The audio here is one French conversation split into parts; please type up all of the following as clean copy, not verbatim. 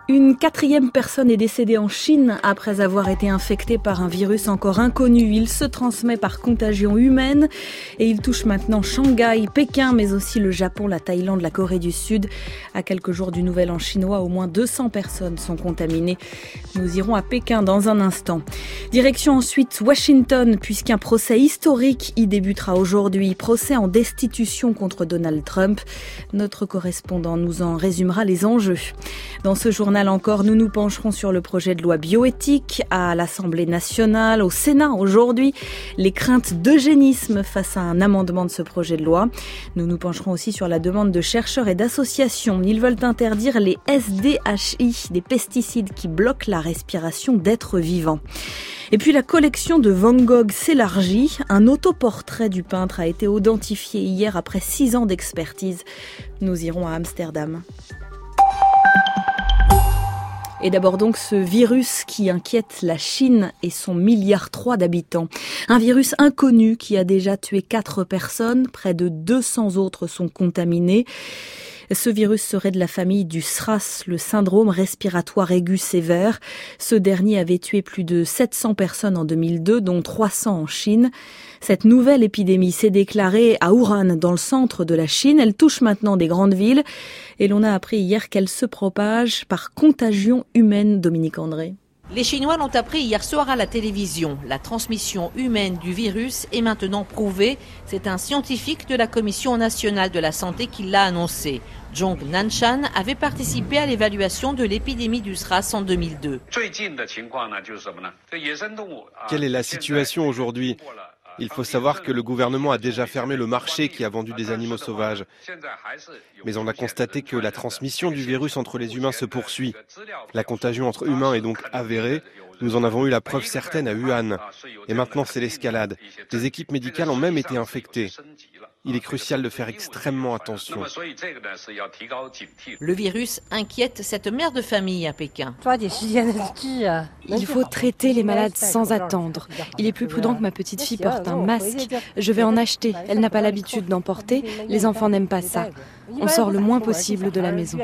Une quatrième personne est décédée en Chine après avoir été infectée par un virus encore inconnu. Il se transmet par contagion humaine et il touche maintenant Shanghai, Pékin, mais aussi le Japon, la Thaïlande, la Corée du Sud. À quelques jours du Nouvel An chinois, au moins 200 personnes sont contaminées. Nous irons à Pékin dans un instant. Direction ensuite Washington, puisqu'un procès historique y débutera aujourd'hui. Procès en destitution contre Donald Trump. Notre correspondant nous en résumera les enjeux. Dans ce journal encore, nous nous pencherons sur le projet de loi bioéthique à l'Assemblée nationale, au Sénat aujourd'hui, les craintes d'eugénisme face à un amendement de ce projet de loi. Nous nous pencherons aussi sur la demande de chercheurs et d'associations. Ils veulent interdire les SDHI, des pesticides qui bloquent la respiration d'êtres vivants. Et puis la collection de Van Gogh s'élargit. Un autoportrait du peintre a été identifié hier après 6 ans d'expertise. Nous irons à Amsterdam. Et d'abord donc ce virus qui inquiète la Chine et son 1,3 milliard d'habitants. Un virus inconnu qui a déjà tué 4 personnes, près de 200 autres sont contaminés. Ce virus serait de la famille du SRAS, le syndrome respiratoire aigu sévère. Ce dernier avait tué plus de 700 personnes en 2002, dont 300 en Chine. Cette nouvelle épidémie s'est déclarée à Wuhan, dans le centre de la Chine. Elle touche maintenant des grandes villes et l'on a appris hier qu'elle se propage par contagion humaine. Dominique André. Les Chinois l'ont appris hier soir à la télévision. La transmission humaine du virus est maintenant prouvée. C'est un scientifique de la Commission nationale de la santé qui l'a annoncé. Zhong Nanshan avait participé à l'évaluation de l'épidémie du SRAS en 2002. Quelle est la situation aujourd'hui ? Il faut savoir que le gouvernement a déjà fermé le marché qui a vendu des animaux sauvages. Mais on a constaté que la transmission du virus entre les humains se poursuit. La contagion entre humains est donc avérée. Nous en avons eu la preuve certaine à Wuhan. Et maintenant, c'est l'escalade. Des équipes médicales ont même été infectées. Il est crucial de faire extrêmement attention. Le virus inquiète cette mère de famille à Pékin. Il faut traiter les malades sans attendre. Il est plus prudent que ma petite fille porte un masque. Je vais en acheter. Elle n'a pas l'habitude d'en porter. Les enfants n'aiment pas ça. On sort le moins possible de la maison.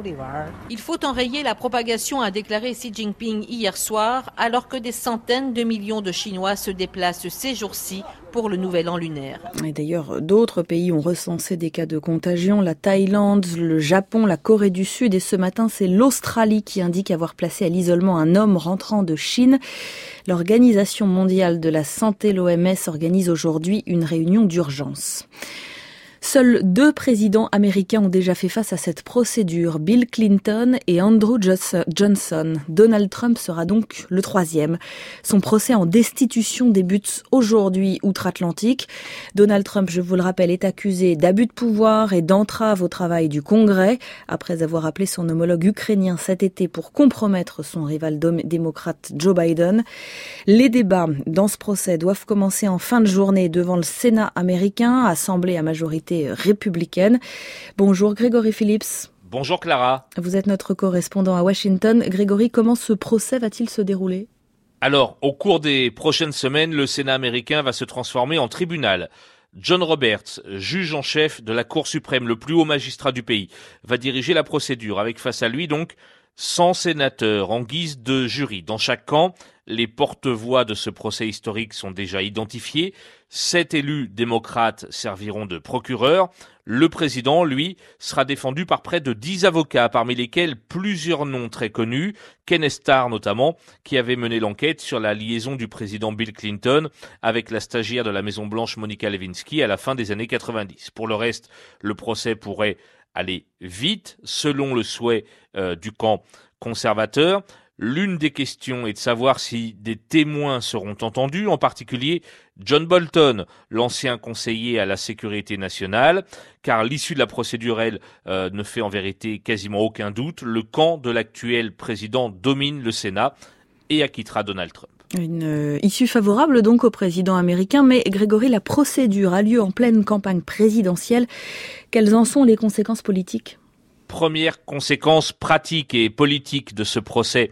Il faut enrayer la propagation, a déclaré Xi Jinping hier soir, alors que des centaines de millions de Chinois se déplacent ces jours-ci pour le Nouvel An lunaire. Et d'ailleurs, d'autres pays ont recensé des cas de contagion. La Thaïlande, le Japon, la Corée du Sud. Et ce matin, c'est l'Australie qui indique avoir placé à l'isolement un homme rentrant de Chine. L'Organisation mondiale de la santé, l'OMS, organise aujourd'hui une réunion d'urgence. Seuls 2 présidents américains ont déjà fait face à cette procédure, Bill Clinton et Andrew Johnson. Donald Trump sera donc le 3e. Son procès en destitution débute aujourd'hui outre-Atlantique. Donald Trump, je vous le rappelle, est accusé d'abus de pouvoir et d'entrave au travail du Congrès, après avoir appelé son homologue ukrainien cet été pour compromettre son rival démocrate Joe Biden. Les débats dans ce procès doivent commencer en fin de journée devant le Sénat américain, assemblée à majorité républicaine. Bonjour Grégory Phillips. Bonjour Clara. Vous êtes notre correspondant à Washington. Grégory, comment ce procès va-t-il se dérouler ? Alors, au cours des prochaines semaines, le Sénat américain va se transformer en tribunal. John Roberts, juge en chef de la Cour suprême, le plus haut magistrat du pays, va diriger la procédure, avec face à lui donc 100 sénateurs en guise de jury. Dans chaque camp, les porte-voix de ce procès historique sont déjà identifiés. 7 élus démocrates serviront de procureurs. Le président, lui, sera défendu par près de 10 avocats, parmi lesquels plusieurs noms très connus, Ken Starr notamment, qui avait mené l'enquête sur la liaison du président Bill Clinton avec la stagiaire de la Maison-Blanche Monica Lewinsky à la fin des années 90. Pour le reste, le procès pourrait aller vite, selon le souhait du camp conservateur. L'une des questions est de savoir si des témoins seront entendus, en particulier John Bolton, l'ancien conseiller à la sécurité nationale, car l'issue de la procédure, elle, ne fait en vérité quasiment aucun doute. Le camp de l'actuel président domine le Sénat et acquittera Donald Trump. Une issue favorable donc au président américain, mais Grégory, la procédure a lieu en pleine campagne présidentielle. Quelles en sont les conséquences politiques ? Première conséquence pratique et politique de ce procès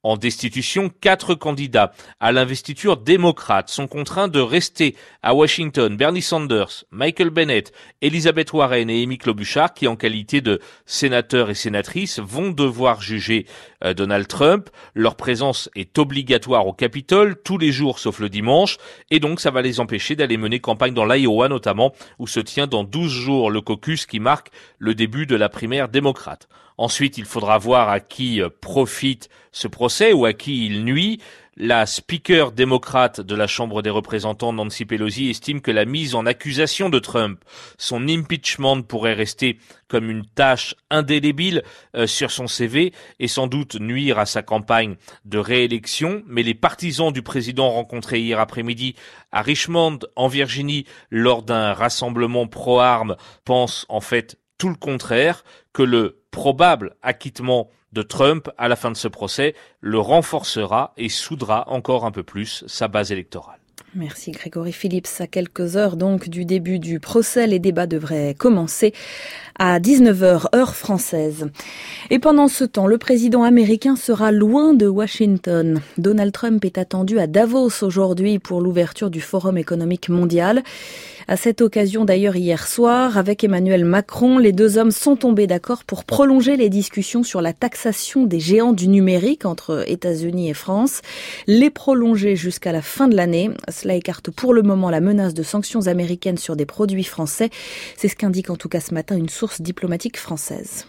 En destitution, 4 candidats à l'investiture démocrate sont contraints de rester à Washington. Bernie Sanders, Michael Bennet, Elizabeth Warren et Amy Klobuchar, qui en qualité de sénateurs et sénatrices vont devoir juger Donald Trump. Leur présence est obligatoire au Capitole tous les jours sauf le dimanche, et donc ça va les empêcher d'aller mener campagne dans l'Iowa notamment, où se tient dans 12 jours le caucus qui marque le début de la primaire démocrate. Ensuite, il faudra voir à qui profite ce procès ou à qui il nuit. La speaker démocrate de la Chambre des représentants, Nancy Pelosi, estime que la mise en accusation de Trump, son impeachment pourrait rester comme une tâche indélébile sur son CV et sans doute nuire à sa campagne de réélection. Mais les partisans du président rencontrés hier après-midi à Richmond, en Virginie, lors d'un rassemblement pro-armes, pensent en fait tout le contraire, que le probable acquittement de Trump à la fin de ce procès le renforcera et soudera encore un peu plus sa base électorale. Merci Grégory Phillips. À quelques heures donc du début du procès, les débats devraient commencer à 19h, heure française. Et pendant ce temps, le président américain sera loin de Washington. Donald Trump est attendu à Davos aujourd'hui pour l'ouverture du Forum économique mondial. À cette occasion d'ailleurs hier soir, avec Emmanuel Macron, les deux hommes sont tombés d'accord pour prolonger les discussions sur la taxation des géants du numérique entre États-Unis et France. Les prolonger jusqu'à la fin de l'année. Cela écarte pour le moment la menace de sanctions américaines sur des produits français. C'est ce qu'indique en tout cas ce matin une source diplomatique française.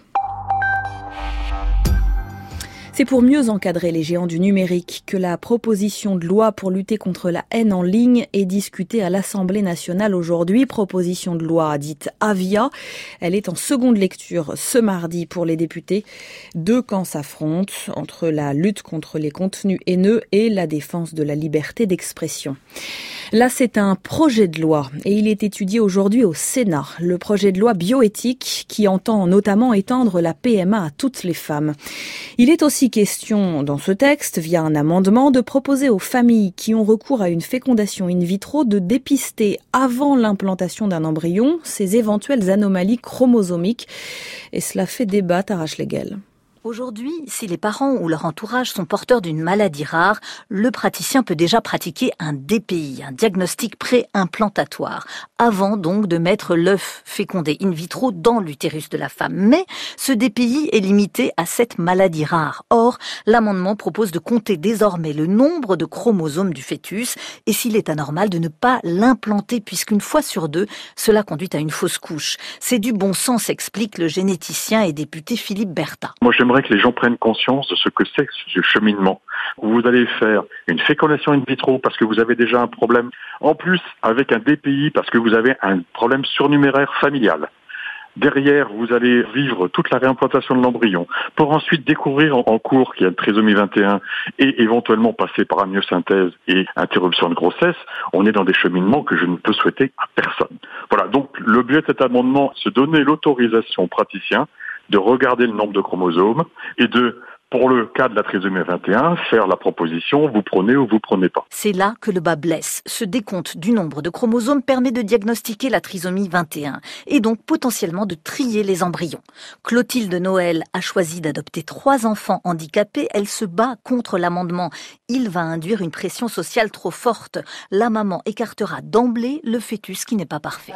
C'est pour mieux encadrer les géants du numérique que la proposition de loi pour lutter contre la haine en ligne est discutée à l'Assemblée nationale aujourd'hui. Proposition de loi dite Avia. Elle est en seconde lecture ce mardi pour les députés. Deux camps s'affrontent entre la lutte contre les contenus haineux et la défense de la liberté d'expression. Là, c'est un projet de loi et il est étudié aujourd'hui au Sénat. Le projet de loi bioéthique qui entend notamment étendre la PMA à toutes les femmes. Il est aussi question dans ce texte, via un amendement, de proposer aux familles qui ont recours à une fécondation in vitro de dépister avant l'implantation d'un embryon ces éventuelles anomalies chromosomiques. Et cela fait débat, Tara Schlegel. Aujourd'hui, si les parents ou leur entourage sont porteurs d'une maladie rare, le praticien peut déjà pratiquer un DPI, un diagnostic pré-implantatoire, avant donc de mettre l'œuf fécondé in vitro dans l'utérus de la femme. Mais ce DPI est limité à cette maladie rare. Or, l'amendement propose de compter désormais le nombre de chromosomes du fœtus et s'il est anormal de ne pas l'implanter puisqu'une fois sur deux, cela conduit à une fausse couche. C'est du bon sens, explique le généticien et député Philippe Berta. Moi, j'aimerais que les gens prennent conscience de ce que c'est ce cheminement. Vous allez faire une fécondation in vitro parce que vous avez déjà un problème, en plus avec un DPI parce que vous avez un problème surnuméraire familial. Derrière, vous allez vivre toute la réimplantation de l'embryon pour ensuite découvrir en cours qu'il y a une trisomie 21 et éventuellement passer par amniosynthèse et interruption de grossesse. On est dans des cheminements que je ne peux souhaiter à personne. Voilà, donc l'objet de cet amendement, c'est de donner l'autorisation aux praticiens de regarder le nombre de chromosomes et de, pour le cas de la trisomie 21, faire la proposition, vous prenez ou vous prenez pas. C'est là que le bas blesse. Ce décompte du nombre de chromosomes permet de diagnostiquer la trisomie 21 et donc potentiellement de trier les embryons. Clotilde Noël a choisi d'adopter 3 enfants handicapés. Elle se bat contre l'amendement. Il va induire une pression sociale trop forte. La maman écartera d'emblée le fœtus qui n'est pas parfait.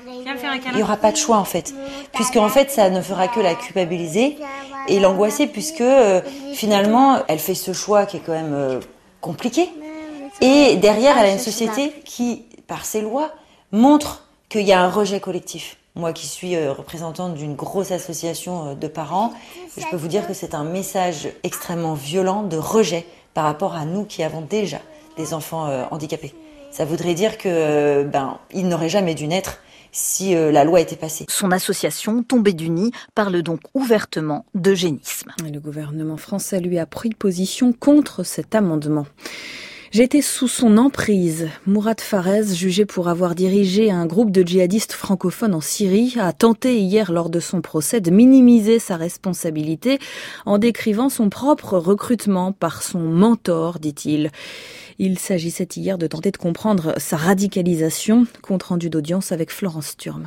Il n'y aura pas de choix en fait, puisque en fait ça ne fera que la culpabiliser et l'angoisser puisque finalement elle fait ce choix qui est quand même compliqué et derrière elle a une société qui, par ses lois, montre qu'il y a un rejet collectif. Moi qui suis représentante d'une grosse association de parents, je peux vous dire que c'est un message extrêmement violent de rejet par rapport à nous qui avons déjà des enfants handicapés. Ça voudrait dire que ils n'auraient jamais dû naître si la loi était passée. Son association, Tombée du Nid, parle donc ouvertement d'eugénisme. Et le gouvernement français lui a pris position contre cet amendement. J'étais sous son emprise. Mourad Farez, jugé pour avoir dirigé un groupe de djihadistes francophones en Syrie, a tenté hier lors de son procès de minimiser sa responsabilité en décrivant son propre recrutement par son mentor, dit-il. Il s'agissait hier de tenter de comprendre sa radicalisation. Compte rendu d'audience avec Florence Thurm.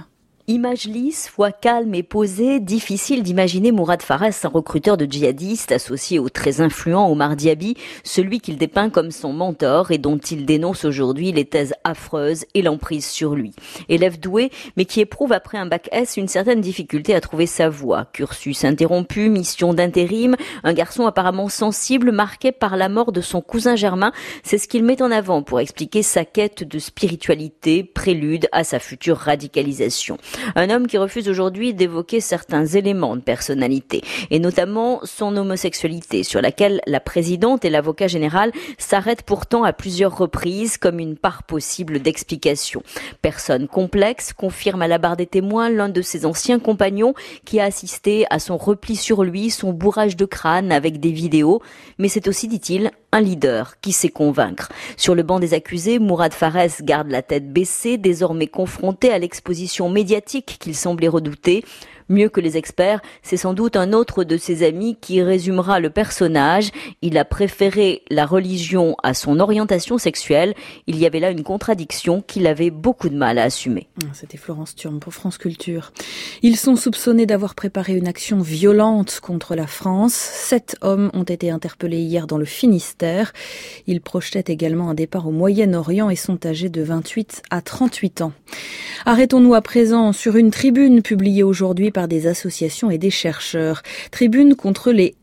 Image lisse, voix calme et posée, difficile d'imaginer Mourad Farès, un recruteur de djihadistes associé au très influent Omar Diaby, celui qu'il dépeint comme son mentor et dont il dénonce aujourd'hui les thèses affreuses et l'emprise sur lui. Élève doué, mais qui éprouve après un bac S une certaine difficulté à trouver sa voie. Cursus interrompu, mission d'intérim, un garçon apparemment sensible, marqué par la mort de son cousin germain, c'est ce qu'il met en avant pour expliquer sa quête de spiritualité, prélude à sa future radicalisation. Un homme qui refuse aujourd'hui d'évoquer certains éléments de personnalité, et notamment son homosexualité, sur laquelle la présidente et l'avocat général s'arrêtent pourtant à plusieurs reprises comme une part possible d'explication. Personne complexe, confirme à la barre des témoins l'un de ses anciens compagnons qui a assisté à son repli sur lui, son bourrage de crâne avec des vidéos, mais c'est aussi, dit-il, un leader qui sait convaincre. Sur le banc des accusés, Mourad Farès garde la tête baissée, désormais confronté à l'exposition médiatique qu'il semblait redouter. Mieux que les experts, c'est sans doute un autre de ses amis qui résumera le personnage. Il a préféré la religion à son orientation sexuelle. Il y avait là une contradiction qu'il avait beaucoup de mal à assumer. C'était Florence Thurm pour France Culture. Ils sont soupçonnés d'avoir préparé une action violente contre la France. 7 hommes ont été interpellés hier dans le Finistère. Ils projetaient également un départ au Moyen-Orient et sont âgés de 28 à 38 ans. Arrêtons-nous à présent sur une tribune publiée aujourd'hui par des associations et des chercheurs. Tribune contre les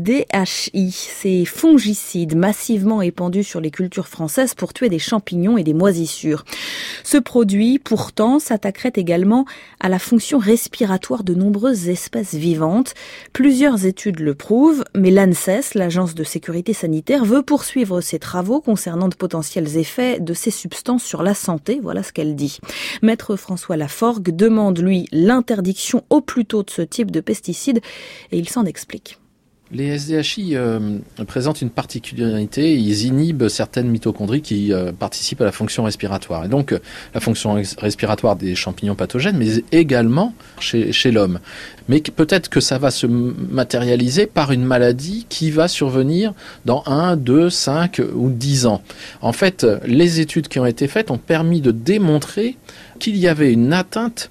SDHI, ces fongicides massivement épandus sur les cultures françaises pour tuer des champignons et des moisissures. Ce produit, pourtant, s'attaquerait également à la fonction respiratoire de nombreuses espèces vivantes. Plusieurs études le prouvent, mais l'ANSES, l'Agence de sécurité sanitaire, veut poursuivre ses travaux concernant de potentiels effets de ces substances sur la santé. Voilà ce qu'elle dit. Maître François Laforgue demande, lui, l'interdiction au plus tôt de ce type de pesticides et il s'en explique. Les SDHI présentent une particularité, ils inhibent certaines mitochondries qui participent à la fonction respiratoire. Et donc la fonction respiratoire des champignons pathogènes, mais également chez l'homme. Mais peut-être que ça va se matérialiser par une maladie qui va survenir dans 1, 2, 5 ou 10 ans. En fait, les études qui ont été faites ont permis de démontrer qu'il y avait une atteinte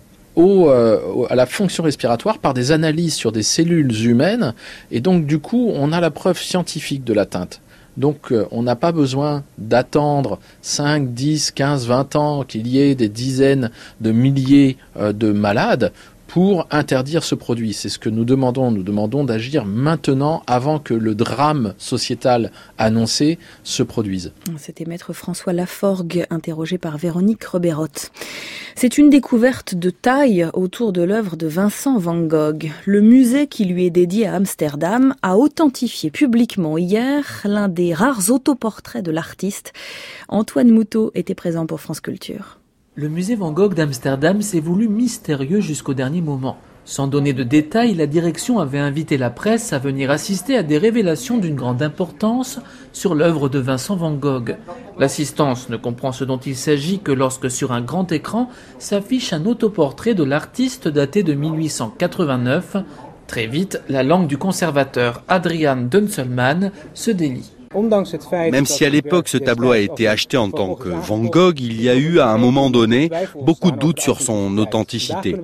à la fonction respiratoire par des analyses sur des cellules humaines, et donc du coup on a la preuve scientifique de l'atteinte. Donc on n'a pas besoin d'attendre 5, 10, 15, 20 ans qu'il y ait des dizaines de milliers de malades pour interdire ce produit. C'est ce que nous demandons. Nous demandons d'agir maintenant avant que le drame sociétal annoncé se produise. C'était Maître François Laforgue, interrogé par Véronique Reberotte. C'est une découverte de taille autour de l'œuvre de Vincent van Gogh. Le musée qui lui est dédié à Amsterdam a authentifié publiquement hier l'un des rares autoportraits de l'artiste. Antoine Moutot était présent pour France Culture. Le musée Van Gogh d'Amsterdam s'est voulu mystérieux jusqu'au dernier moment. Sans donner de détails, la direction avait invité la presse à venir assister à des révélations d'une grande importance sur l'œuvre de Vincent Van Gogh. L'assistance ne comprend ce dont il s'agit que lorsque sur un grand écran s'affiche un autoportrait de l'artiste daté de 1889. Très vite, la langue du conservateur Adrian Dunselman se délie. Même si à l'époque ce tableau a été acheté en tant que Van Gogh, il y a eu à un moment donné beaucoup de doutes sur son authenticité.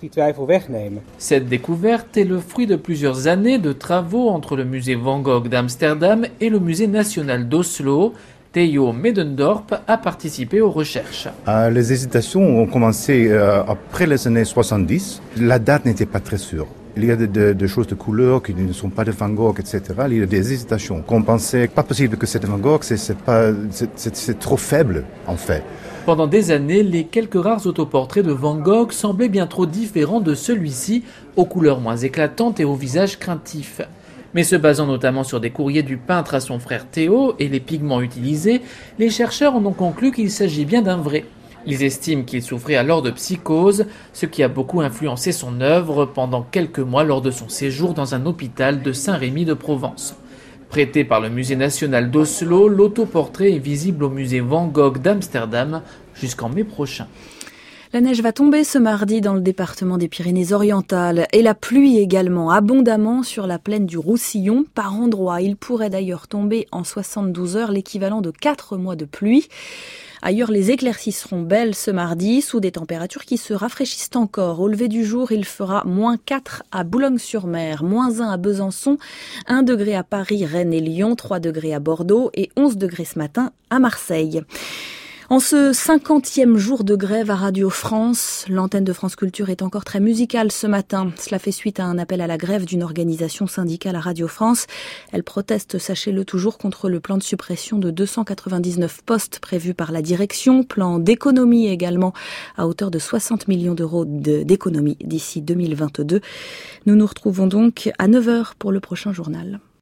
Cette découverte est le fruit de plusieurs années de travaux entre le musée Van Gogh d'Amsterdam et le musée national d'Oslo. Theo Medendorp a participé aux recherches. Les hésitations ont commencé après les années 70. La date n'était pas très sûre. Il y a des choses de couleur qui ne sont pas de Van Gogh, etc. Il y a des hésitations. Qu'on pensait pas possible que c'était Van Gogh, c'est trop faible en fait. Pendant des années, les quelques rares autoportraits de Van Gogh semblaient bien trop différents de celui-ci, aux couleurs moins éclatantes et au visage craintif. Mais se basant notamment sur des courriers du peintre à son frère Théo et les pigments utilisés, les chercheurs en ont conclu qu'il s'agit bien d'un vrai. Ils estiment qu'il souffrait alors de psychose, ce qui a beaucoup influencé son œuvre pendant quelques mois lors de son séjour dans un hôpital de Saint-Rémy de Provence. Prêté par le musée national d'Oslo, l'autoportrait est visible au musée Van Gogh d'Amsterdam jusqu'en mai prochain. La neige va tomber ce mardi dans le département des Pyrénées-Orientales et la pluie également, abondamment sur la plaine du Roussillon. Par endroits, il pourrait d'ailleurs tomber en 72 heures l'équivalent de 4 mois de pluie. Ailleurs, les éclaircies seront belles ce mardi, sous des températures qui se rafraîchissent encore. Au lever du jour, il fera -4 à Boulogne-sur-Mer, -1 à Besançon, 1 degré à Paris, Rennes et Lyon, 3 degrés à Bordeaux et 11 degrés ce matin à Marseille. En ce 50e jour de grève à Radio France, l'antenne de France Culture est encore très musicale ce matin. Cela fait suite à un appel à la grève d'une organisation syndicale à Radio France. Elle proteste, sachez-le toujours, contre le plan de suppression de 299 postes prévus par la direction, plan d'économie également à hauteur de 60 millions d'euros d'économie d'ici 2022. Nous nous retrouvons donc à 9h pour le prochain journal.